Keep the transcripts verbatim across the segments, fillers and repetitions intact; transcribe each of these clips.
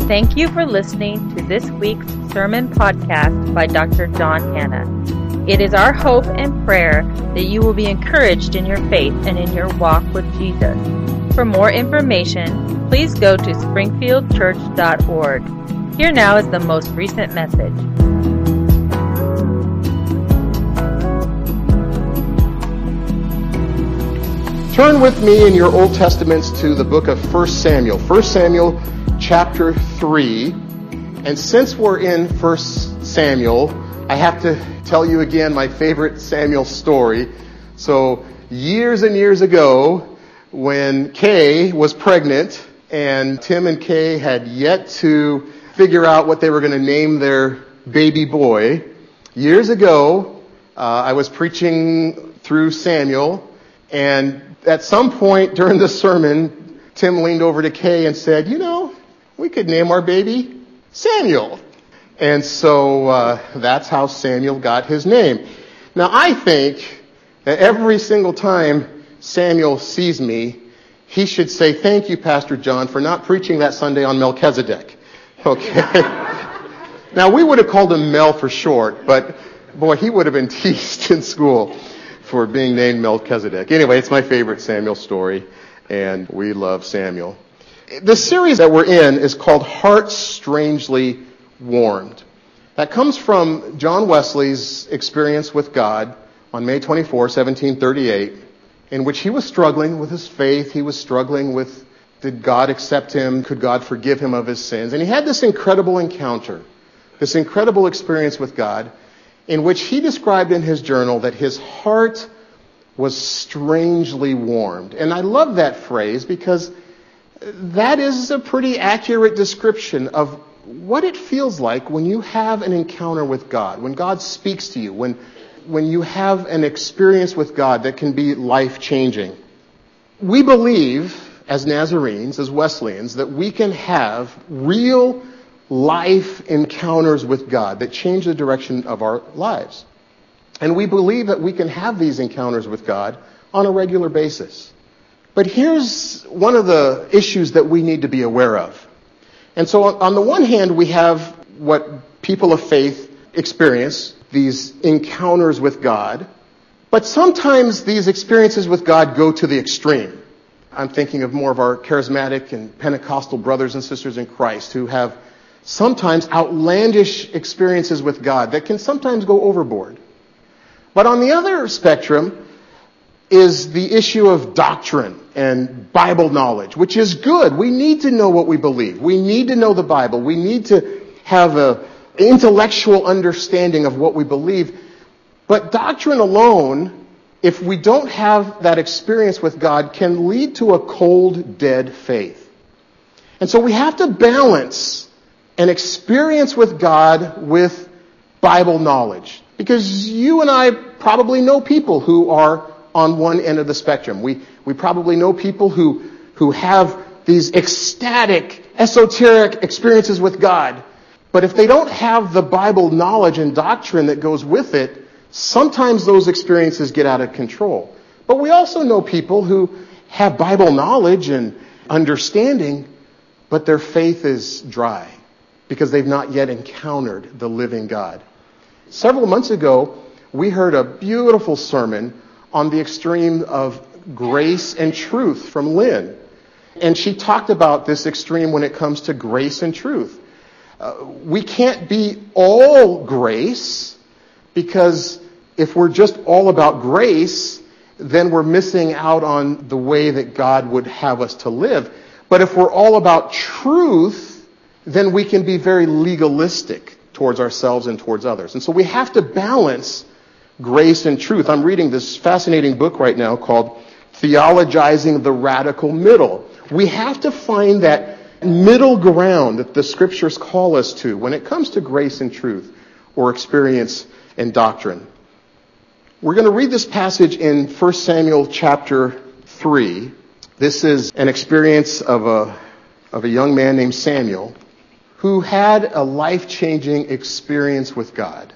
Thank you for listening to this week's sermon podcast by Doctor John Hanna. It is our hope and prayer that you will be encouraged in your faith and in your walk with Jesus. For more information, please go to springfield church dot org. Here now is the most recent message. Turn with me in your Old Testaments to the book of First Samuel. First Samuel chapter three. And since we're in First Samuel, I have to tell you again my favorite Samuel story. So years and years ago, when Kay was pregnant and Tim and Kay had yet to figure out what they were going to name their baby boy, years ago, uh, I was preaching through Samuel, and at some point during the sermon, Tim leaned over to Kay and said, you know, we could name our baby Samuel. And so uh, that's how Samuel got his name. Now, I think that every single time Samuel sees me, he should say, thank you, Pastor John, for not preaching that Sunday on Melchizedek. Okay? Now, we would have called him Mel for short, but boy, he would have been teased in school for being named Melchizedek. Anyway, it's my favorite Samuel story, and we love Samuel. The series that we're in is called Hearts Strangely Warmed. That comes from John Wesley's experience with God on May twenty-fourth, seventeen thirty-eight, in which he was struggling with his faith. He was struggling with, did God accept him? Could God forgive him of his sins? And he had this incredible encounter, this incredible experience with God, in which he described in his journal that his heart was strangely warmed. And I love that phrase because that is a pretty accurate description of what it feels like when you have an encounter with God, when God speaks to you, when, when you have an experience with God that can be life-changing. We believe, as Nazarenes, as Wesleyans, that we can have real life encounters with God that change the direction of our lives. And we believe that we can have these encounters with God on a regular basis. But here's one of the issues that we need to be aware of. And so on the one hand, we have what people of faith experience, these encounters with God. But sometimes these experiences with God go to the extreme. I'm thinking of more of our charismatic and Pentecostal brothers and sisters in Christ who have sometimes outlandish experiences with God that can sometimes go overboard. But on the other spectrum is the issue of doctrine and Bible knowledge, which is good. We need to know what we believe. We need to know the Bible. We need to have an intellectual understanding of what we believe. But doctrine alone, if we don't have that experience with God, can lead to a cold, dead faith. And so we have to balance an experience with God with Bible knowledge. Because you and I probably know people who are on one end of the spectrum. We we probably know people who who have these ecstatic, esoteric experiences with God. But if they don't have the Bible knowledge and doctrine that goes with it, sometimes those experiences get out of control. But we also know people who have Bible knowledge and understanding, but their faith is dry because they've not yet encountered the living God. Several months ago, we heard a beautiful sermon on the extreme of grace and truth from Lynn. And she talked about this extreme when it comes to grace and truth. Uh, we can't be all grace, because if we're just all about grace, then we're missing out on the way that God would have us to live. But if we're all about truth, then we can be very legalistic towards ourselves and towards others. And so we have to balance grace and truth. I'm reading this fascinating book right now called Theologizing the Radical Middle. We have to find that middle ground that the Scriptures call us to when it comes to grace and truth, or experience and doctrine. We're going to read this passage in First Samuel chapter three. This is an experience of a, of a young man named Samuel who had a life-changing experience with God.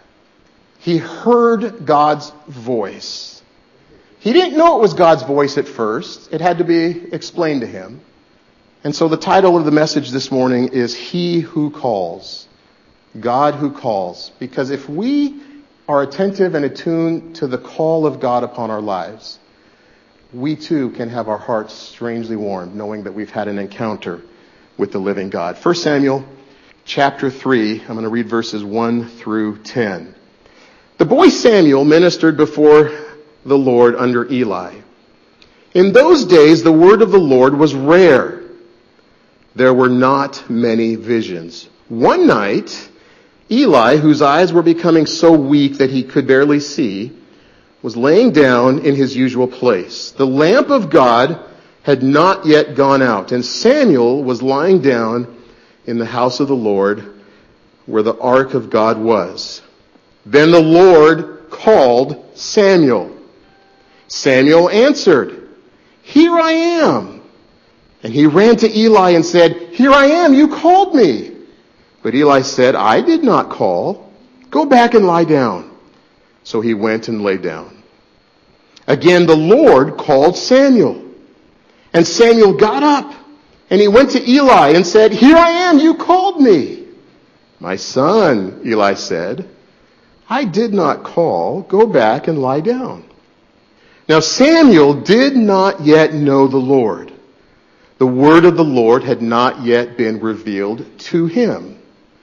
He heard God's voice. He didn't know it was God's voice at first. It had to be explained to him. And so the title of the message this morning is He Who Calls. God who calls. Because if we are attentive and attuned to the call of God upon our lives, we too can have our hearts strangely warmed, knowing that we've had an encounter with the living God. First Samuel chapter three, I'm going to read verses one through ten. The boy Samuel ministered before the Lord under Eli. In those days, the word of the Lord was rare. There were not many visions. One night, Eli, whose eyes were becoming so weak that he could barely see, was laying down in his usual place. The lamp of God had not yet gone out, and Samuel was lying down in the house of the Lord where the ark of God was. Then the Lord called Samuel. Samuel answered, "Here I am." And he ran to Eli and said, "Here I am, you called me." But Eli said, "I did not call. Go back and lie down." So he went and lay down. Again, the Lord called Samuel. And Samuel got up, and he went to Eli and said, "Here I am, you called me." "My son," Eli said, "I did not call. Go back and lie down." Now Samuel did not yet know the Lord. The word of the Lord had not yet been revealed to him.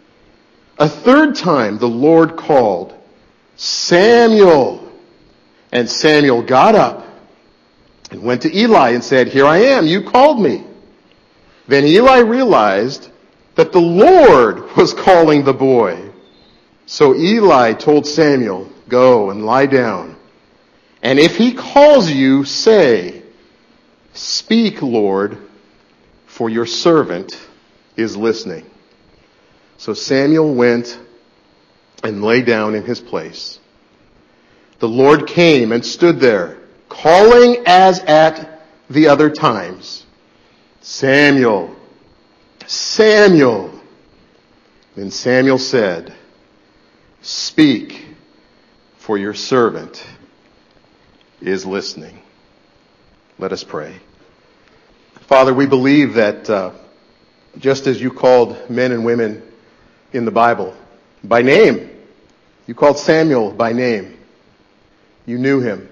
A third time the Lord called, "Samuel." And Samuel got up and went to Eli and said, "Here I am, you called me." Then Eli realized that the Lord was calling the boy. So Eli told Samuel, "Go and lie down. And if he calls you, say, 'Speak, Lord, for your servant is listening.'" So Samuel went and lay down in his place. The Lord came and stood there, calling as at the other times, "Samuel, Samuel." Then Samuel said, "Speak, for your servant is listening." Let us pray. Father, we believe that uh, just as you called men and women in the Bible by name, you called Samuel by name. You knew him.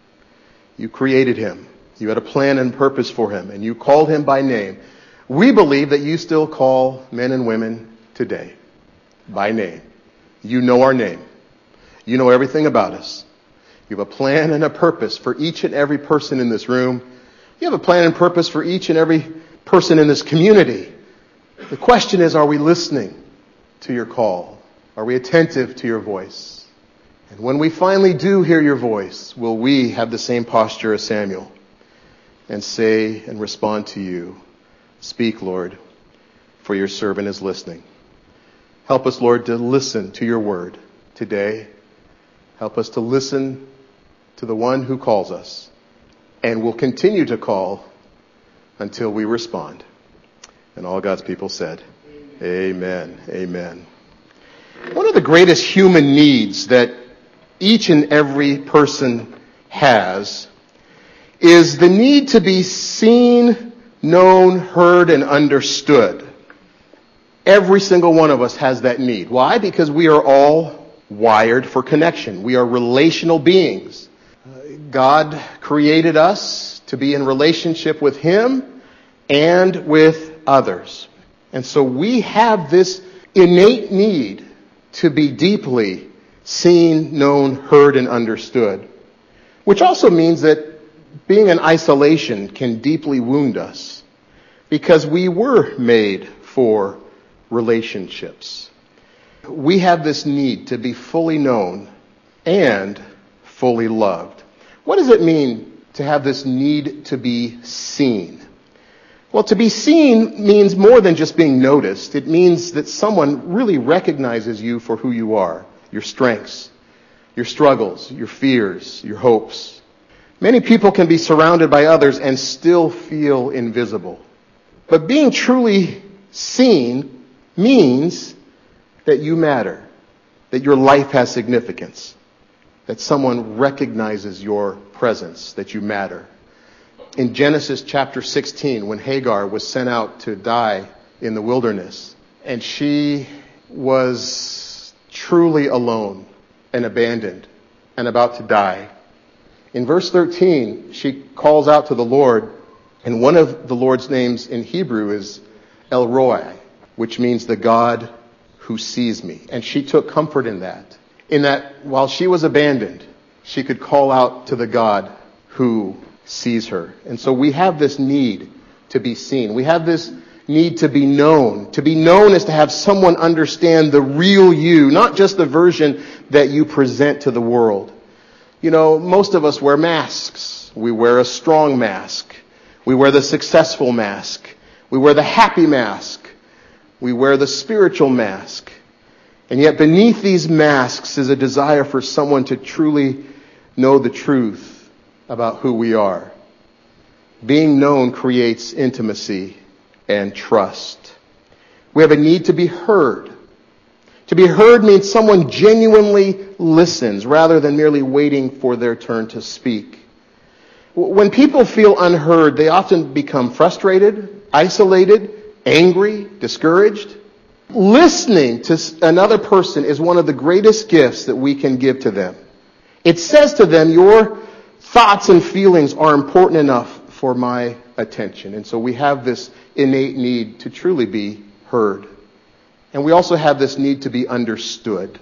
You created him. You had a plan and purpose for him, and you called him by name. We believe that you still call men and women today by name. You know our name. You know everything about us. You have a plan and a purpose for each and every person in this room. You have a plan and purpose for each and every person in this community. The question is, are we listening to your call? Are we attentive to your voice? And when we finally do hear your voice, will we have the same posture as Samuel and say and respond to you, "Speak, Lord, for your servant is listening." Help us, Lord, to listen to your word today. Help us to listen to the one who calls us and will continue to call until we respond. And all God's people said, Amen. Amen. One of the greatest human needs that each and every person has is the need to be seen, known, heard, and understood. Every single one of us has that need. Why? Because we are all wired for connection. We are relational beings. God created us to be in relationship with Him and with others. And so we have this innate need to be deeply seen, known, heard, and understood. Which also means that being in isolation can deeply wound us, because we were made for relationships. We have this need to be fully known and fully loved. What does it mean to have this need to be seen? Well, to be seen means more than just being noticed. It means that someone really recognizes you for who you are, your strengths, your struggles, your fears, your hopes. Many people can be surrounded by others and still feel invisible. But being truly seen means that you matter, that your life has significance, that someone recognizes your presence, that you matter. in Genesis chapter sixteen when Hagar was sent out to die in the wilderness. And she was truly alone and abandoned and about to die. In verse thirteen, she calls out to the Lord, and one of the Lord's names in Hebrew is El Roi, which means the God who sees me. And she took comfort in that, in that while she was abandoned, she could call out to the God who sees her. And so we have this need to be seen. We have this need to be known. To be known is to have someone understand the real you, not just the version that you present to the world. You know, most of us wear masks. We wear a strong mask. We wear the successful mask. We wear the happy mask. We wear the spiritual mask. And yet beneath these masks is a desire for someone to truly know the truth about who we are. Being known creates intimacy and trust. We have a need to be heard. To be heard means someone genuinely listens rather than merely waiting for their turn to speak. When people feel unheard, they often become frustrated, isolated, angry, discouraged. Listening to another person is one of the greatest gifts that we can give to them. It says to them, your thoughts and feelings are important enough for my attention. And so we have this innate need to truly be heard. And we also have this need to be understood.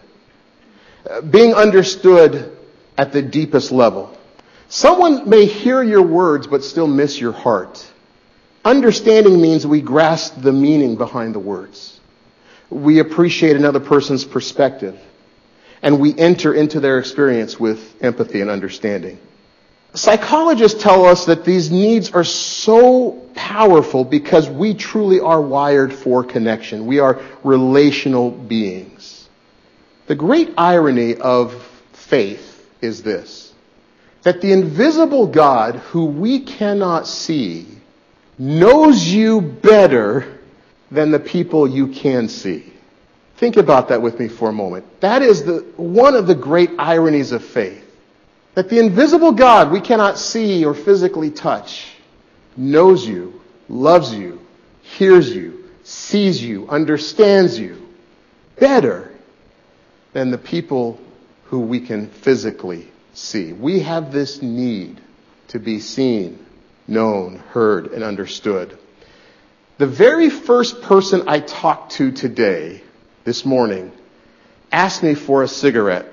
Uh, being understood at the deepest level. Someone may hear your words but still miss your heart. Understanding means we grasp the meaning behind the words. We appreciate another person's perspective. And we enter into their experience with empathy and understanding. Psychologists tell us that these needs are so powerful because we truly are wired for connection. We are relational beings. The great irony of faith is this, that the invisible God who we cannot see knows you better than the people you can see. Think about that with me for a moment. That is the one of the great ironies of faith. That the invisible God we cannot see or physically touch knows you, loves you, hears you, sees you, understands you better than the people who we can physically see. We have this need to be seen, known, heard, and understood. The very first person I talked to today, this morning, asked me for a cigarette.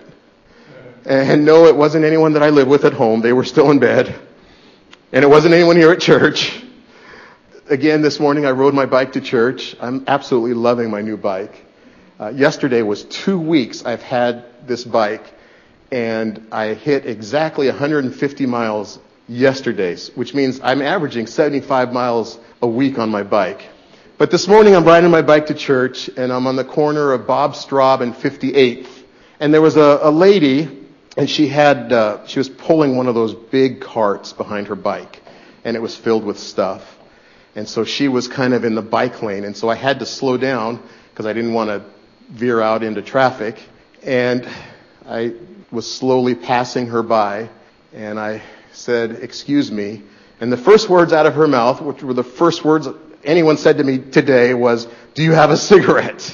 And no, it wasn't anyone that I live with at home. They were still in bed. And it wasn't anyone here at church. Again, this morning I rode my bike to church. I'm absolutely loving my new bike. Uh, yesterday was two weeks I've had this bike. And I hit exactly one hundred fifty miles yesterday, which means I'm averaging seventy-five miles a week on my bike. But this morning I'm riding my bike to church, and I'm on the corner of Bob Straub and fifty-eighth. And there was a, a lady, and she had uh, she was pulling one of those big carts behind her bike, and it was filled with stuff. And so she was kind of in the bike lane, and so I had to slow down because I didn't want to veer out into traffic. And I was slowly passing her by, and I said, "Excuse me." And the first words out of her mouth, which were the first words anyone said to me today, was, "Do you have a cigarette?"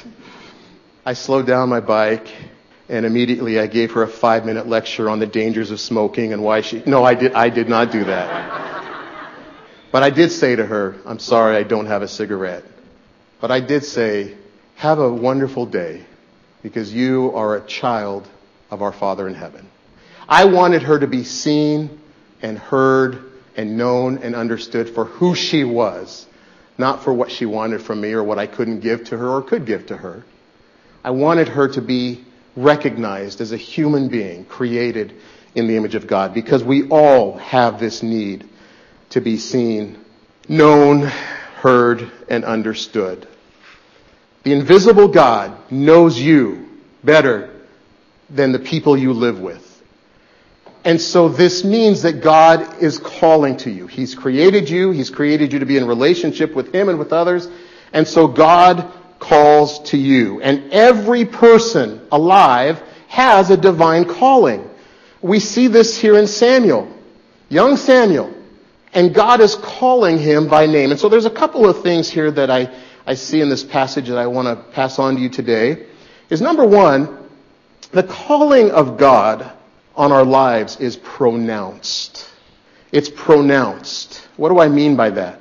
I slowed down my bike, and immediately I gave her a five-minute lecture on the dangers of smoking and why she... No, I did, I did not do that. But I did say to her, "I'm sorry, I don't have a cigarette." But I did say, "Have a wonderful day, because you are a child of our Father in heaven." I wanted her to be seen and heard and known and understood for who she was, not for what she wanted from me or what I couldn't give to her or could give to her. I wanted her to be recognized as a human being created in the image of God, because we all have this need to be seen, known, heard, and understood. The invisible God knows you better than the people you live with. And so this means that God is calling to you. He's created you. He's created you to be in relationship with Him and with others. And so God calls to you. And every person alive has a divine calling. We see this here in Samuel. Young Samuel And God is calling him by name. And so there's a couple of things here that I, I see in this passage that I want to pass on to you today. Is number one, the calling of God on our lives is pronounced. It's pronounced. What do I mean by that?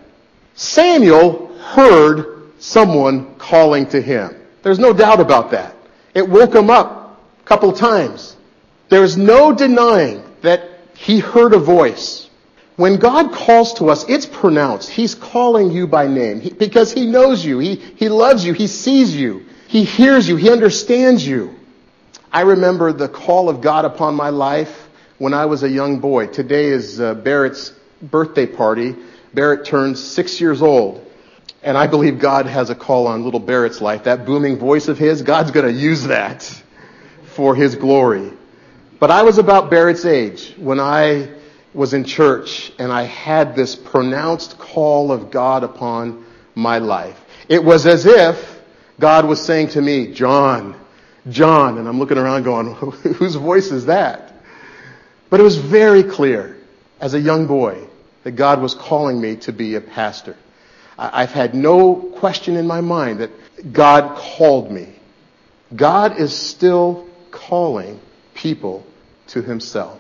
Samuel heard someone calling to him. There's no doubt about that. It woke him up a couple times. There's no denying that he heard a voice. When God calls to us, it's pronounced. He's calling you by name he, because he knows you. He, he loves you. He sees you. He hears you. He understands you. I remember the call of God upon my life when I was a young boy. Today is uh, Barrett's birthday party. Barrett turns six years old. And I believe God has a call on little Barrett's life. That booming voice of his, God's going to use that for his glory. But I was about Barrett's age when I was in church and I had this pronounced call of God upon my life. It was as if God was saying to me, John, John, and I'm looking around going, whose voice is that? But it was very clear as a young boy that God was calling me to be a pastor. I've had no question in my mind that God called me. God is still calling people to himself.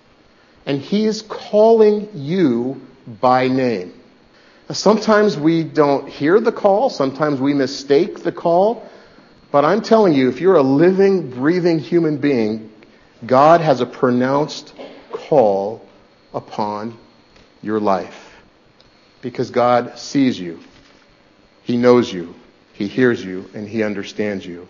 And he is calling you by name. Sometimes we don't hear the call. Sometimes we mistake the call. But I'm telling you, if you're a living, breathing human being, God has a pronounced call upon your life. Because God sees you. He knows you. He hears you. And he understands you.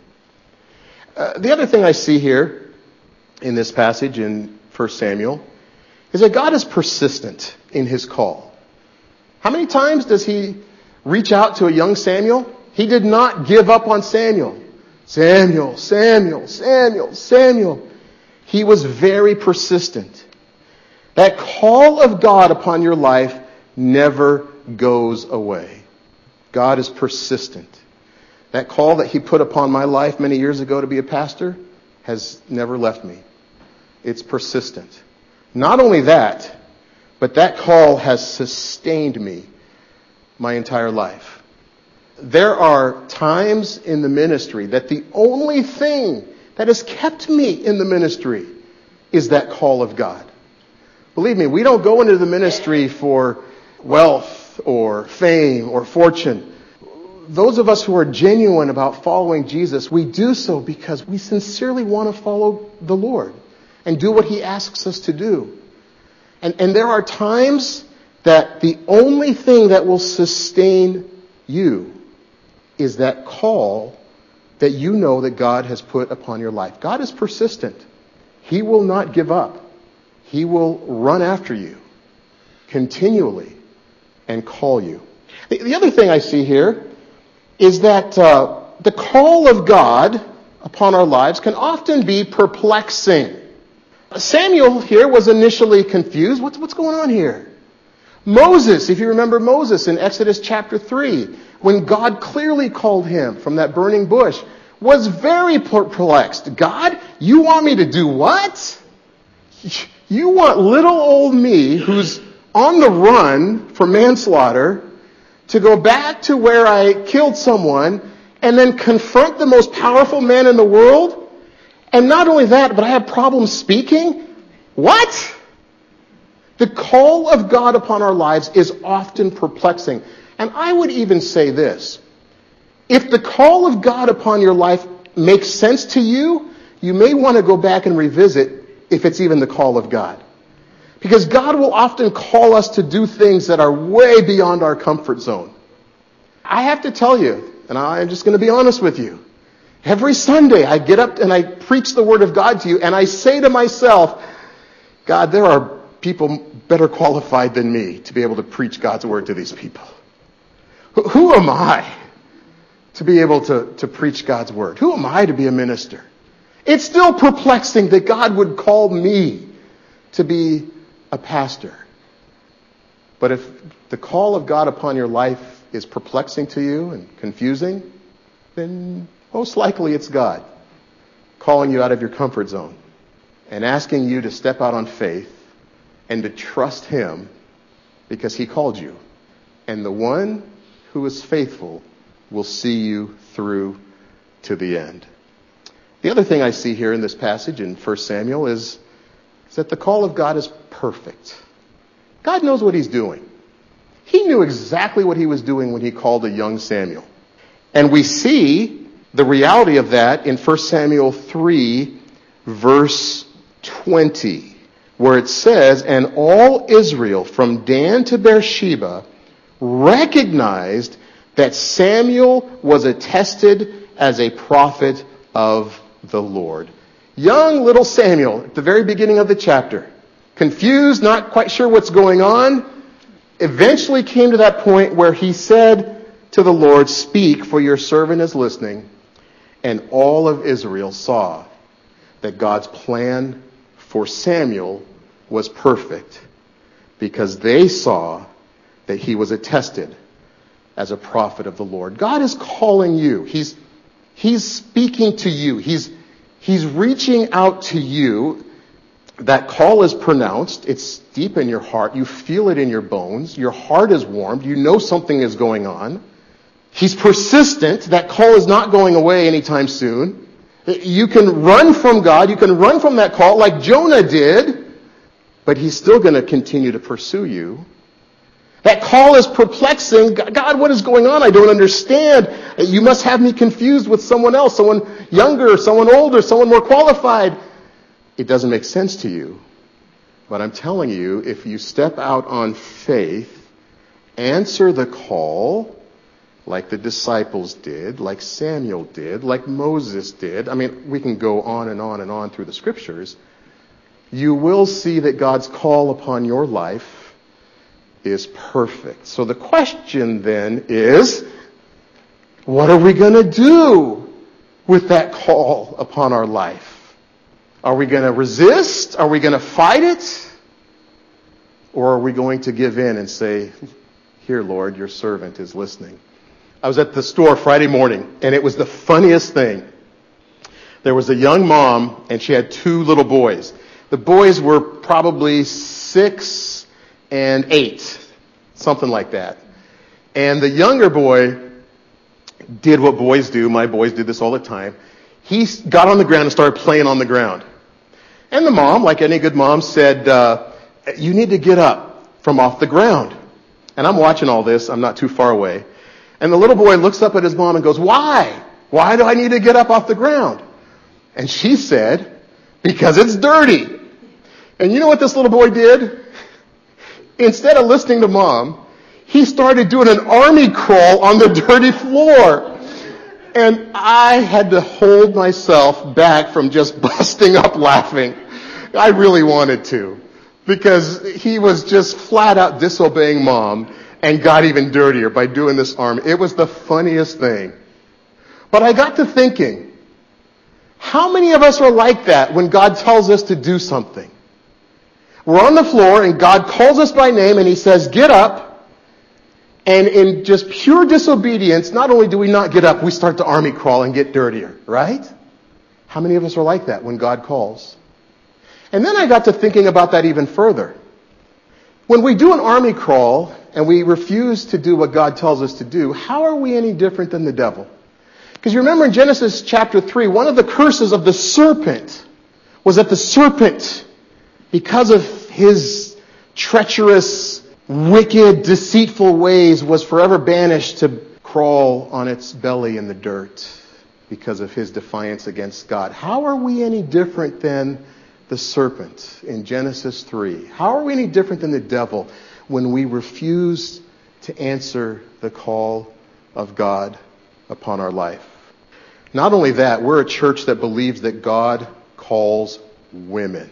Uh, the other thing I see here in this passage in First Samuel is that God is persistent in his call. How many times does he reach out to a young Samuel? He did not give up on Samuel. Samuel, Samuel, Samuel, Samuel. He was very persistent. That call of God upon your life never goes away. God is persistent. That call that he put upon my life many years ago to be a pastor has never left me. It's persistent. Not only that, but that call has sustained me my entire life. There are times in the ministry that the only thing that has kept me in the ministry is that call of God. Believe me, we don't go into the ministry for wealth or fame or fortune. Those of us who are genuine about following Jesus, we do so because we sincerely want to follow the Lord and do what he asks us to do. And, and there are times that the only thing that will sustain you is that call that you know that God has put upon your life. God is persistent. He will not give up. He will run after you continually and call you. The, the other thing I see here is that uh, the call of God upon our lives can often be perplexing. Samuel here was initially confused. What's, what's going on here? Moses, if you remember Moses in Exodus chapter three, when God clearly called him from that burning bush, was very perplexed. God, you want me to do what? You want little old me, who's on the run for manslaughter, to go back to where I killed someone and then confront the most powerful man in the world? And not only that, but I have problems speaking? What? The call of God upon our lives is often perplexing. And I would even say this. If the call of God upon your life makes sense to you, you may want to go back and revisit if it's even the call of God. Because God will often call us to do things that are way beyond our comfort zone. I have to tell you, and I'm just going to be honest with you, every Sunday I get up and I preach the Word of God to you, and I say to myself, God, there are people better qualified than me to be able to preach God's Word to these people. Who am I to be able to, to preach God's Word? Who am I to be a minister? It's still perplexing that God would call me to be a pastor. But if the call of God upon your life is perplexing to you and confusing, then most likely it's God calling you out of your comfort zone and asking you to step out on faith and to trust him because he called you. And the one who is faithful will see you through to the end. The other thing I see here in this passage in First Samuel is, is that the call of God is perfect. God knows what he's doing. He knew exactly what he was doing when he called a young Samuel. And we see the reality of that in First Samuel three, verse twenty, where it says, "And all Israel from Dan to Beersheba recognized that Samuel was attested as a prophet of the Lord." Young little Samuel at the very beginning of the chapter, confused, not quite sure what's going on, eventually came to that point where he said to the Lord, "Speak, for your servant is listening." And all of Israel saw that God's plan for Samuel was perfect, because they saw that he was attested as a prophet of the Lord. God is calling you. He's, he's speaking to you. He's, he's reaching out to you. That call is pronounced. It's deep in your heart. You feel it in your bones. Your heart is warmed. You know something is going on. He's persistent. That call is not going away anytime soon. You can run from God. You can run from that call like Jonah did, but he's still going to continue to pursue you. That call is perplexing. God, what is going on? I don't understand. You must have me confused with someone else, someone younger, someone older, someone more qualified. It doesn't make sense to you. But I'm telling you, if you step out on faith, answer the call like the disciples did, like Samuel did, like Moses did. I mean, we can go on and on and on through the scriptures. You will see that God's call upon your life is perfect. So the question then is, what are we going to do with that call upon our life? Are we going to resist? Are we going to fight it? Or are we going to give in and say, "Here, Lord, your servant is listening"? I was at the store Friday morning, and it was the funniest thing. There was a young mom, and she had two little boys. The boys were probably six and eight, something like that. And the younger boy did what boys do. My boys did this all the time. He got on the ground and started playing on the ground. And the mom, like any good mom, said, uh, "You need to get up from off the ground." And I'm watching all this. I'm not too far away. And the little boy looks up at his mom and goes, "Why? Why do I need to get up off the ground?" And she said, "Because it's dirty." And you know what this little boy did? Instead of listening to mom, he started doing an army crawl on the dirty floor. And I had to hold myself back from just busting up laughing. I really wanted to, because he was just flat out disobeying mom and got even dirtier by doing this arm. It was the funniest thing. But I got to thinking, how many of us are like that when God tells us to do something? We're on the floor and God calls us by name and he says, "Get up." And in just pure disobedience, not only do we not get up, we start to army crawl and get dirtier, right? How many of us are like that when God calls? And then I got to thinking about that even further. When we do an army crawl and we refuse to do what God tells us to do, how are we any different than the devil? Because you remember in Genesis chapter three, one of the curses of the serpent was that the serpent, because of his treacherous, wicked, deceitful ways, was forever banished to crawl on its belly in the dirt because of his defiance against God. How are we any different than the serpent in Genesis three? How are we any different than the devil when we refuse to answer the call of God upon our life? Not only that, we're a church that believes that God calls women.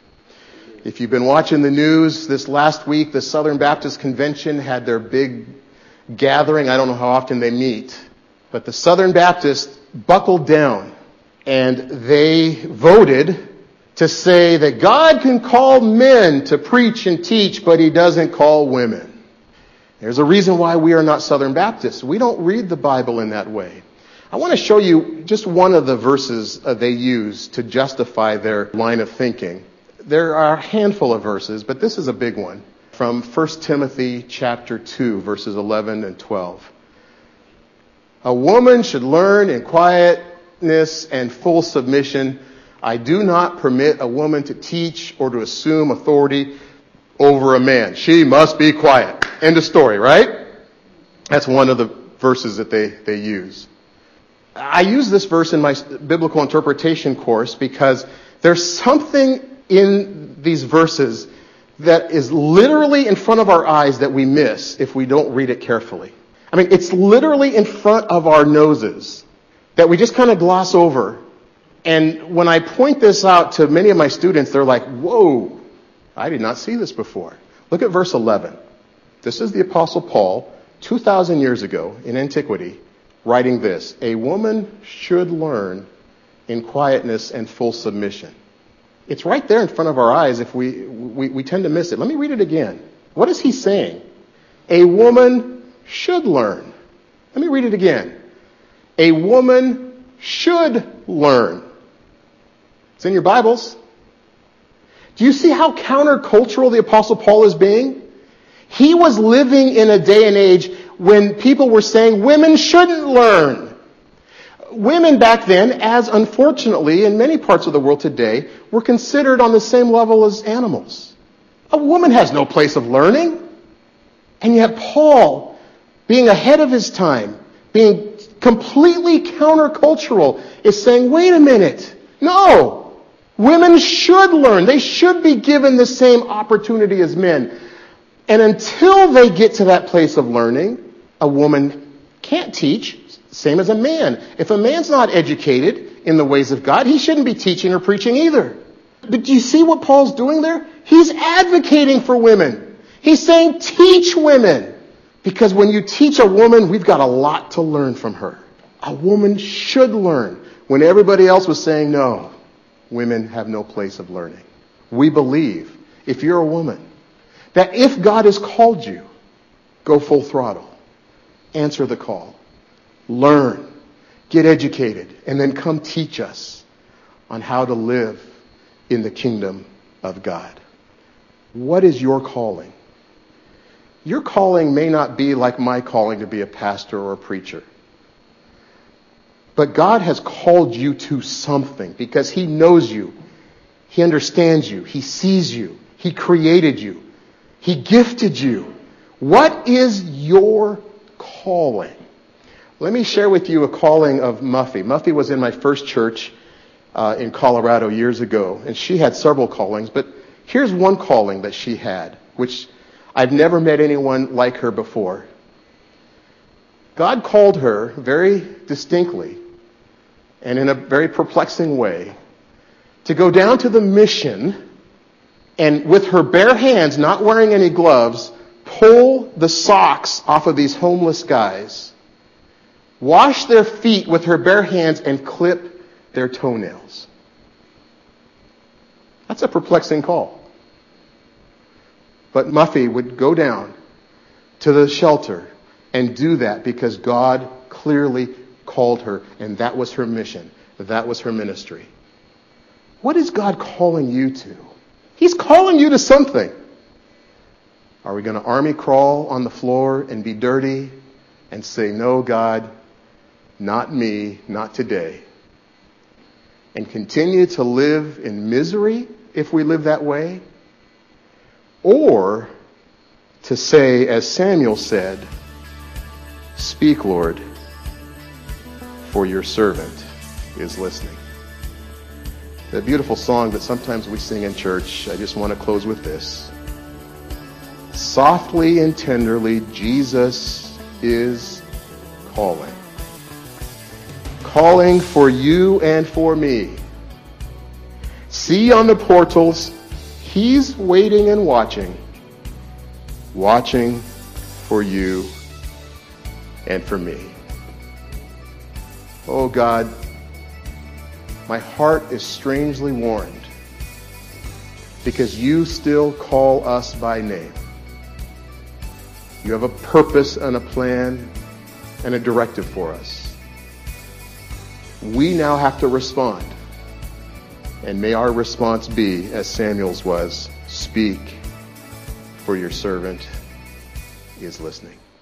If you've been watching the news this last week, the Southern Baptist Convention had their big gathering. I don't know how often they meet, but the Southern Baptists buckled down and they voted to say that God can call men to preach and teach, but he doesn't call women. There's a reason why we are not Southern Baptists. We don't read the Bible in that way. I want to show you just one of the verses uh, they use to justify their line of thinking. There are a handful of verses, but this is a big one. from First Timothy chapter two, verses eleven and twelve. A woman should learn in quietness and full submission. I do not permit a woman to teach or to assume authority over a man. She must be quiet. End of story, right? That's one of the verses that they, they use. I use this verse in my biblical interpretation course because there's something in these verses that is literally in front of our eyes that we miss if we don't read it carefully. I mean, it's literally in front of our noses that we just kind of gloss over. And when I point this out to many of my students, they're like, whoa, I did not see this before. Look at verse eleven. This is the Apostle Paul, two thousand years ago in antiquity, writing this: a woman should learn in quietness and full submission. It's right there in front of our eyes if we, we, we tend to miss it. Let me read it again. What is he saying? A woman should learn. Let me read it again. A woman should learn. It's in your Bibles. Do you see how countercultural the Apostle Paul is being? He was living in a day and age when people were saying women shouldn't learn. Women back then, as unfortunately in many parts of the world today, were considered on the same level as animals. A woman has no place of learning. And yet Paul, being ahead of his time, being completely countercultural, is saying, wait a minute, no, women should learn. They should be given the same opportunity as men. And until they get to that place of learning, a woman can't teach, same as a man. If a man's not educated in the ways of God, he shouldn't be teaching or preaching either. But do you see what Paul's doing there? He's advocating for women. He's saying, teach women. Because when you teach a woman, we've got a lot to learn from her. A woman should learn when everybody else was saying, no, women have no place of learning. We believe, if you're a woman, that if God has called you, go full throttle. Answer the call. Learn. Get educated. And then come teach us on how to live in the kingdom of God. What is your calling? Your calling may not be like my calling to be a pastor or a preacher. But God has called you to something because He knows you. He understands you. He sees you. He created you. He gifted you. What is your calling? Let me share with you a calling of Muffy. Muffy was in my first church uh, in Colorado years ago, and she had several callings, but here's one calling that she had, which I've never met anyone like her before. God called her very distinctly and in a very perplexing way to go down to the mission and with her bare hands, not wearing any gloves, pull the socks off of these homeless guys, wash their feet with her bare hands, and clip their toenails. That's a perplexing call. But Muffy would go down to the shelter and do that because God clearly called her, and that was her mission. That was her ministry. What is God calling you to? He's calling you to something. Are we going to army crawl on the floor and be dirty and say, no, God, not me, not today? And continue to live in misery if we live that way? Or to say, as Samuel said, speak, Lord, for your servant is listening. The beautiful song that sometimes we sing in church, I just want to close with this. Softly and tenderly, Jesus is calling. Calling for you and for me. See on the portals, He's waiting and watching, watching for you and for me. Oh God, my heart is strangely warmed because you still call us by name. You have a purpose and a plan and a directive for us. We now have to respond. And may our response be, as Samuel's was, speak, for your servant is listening.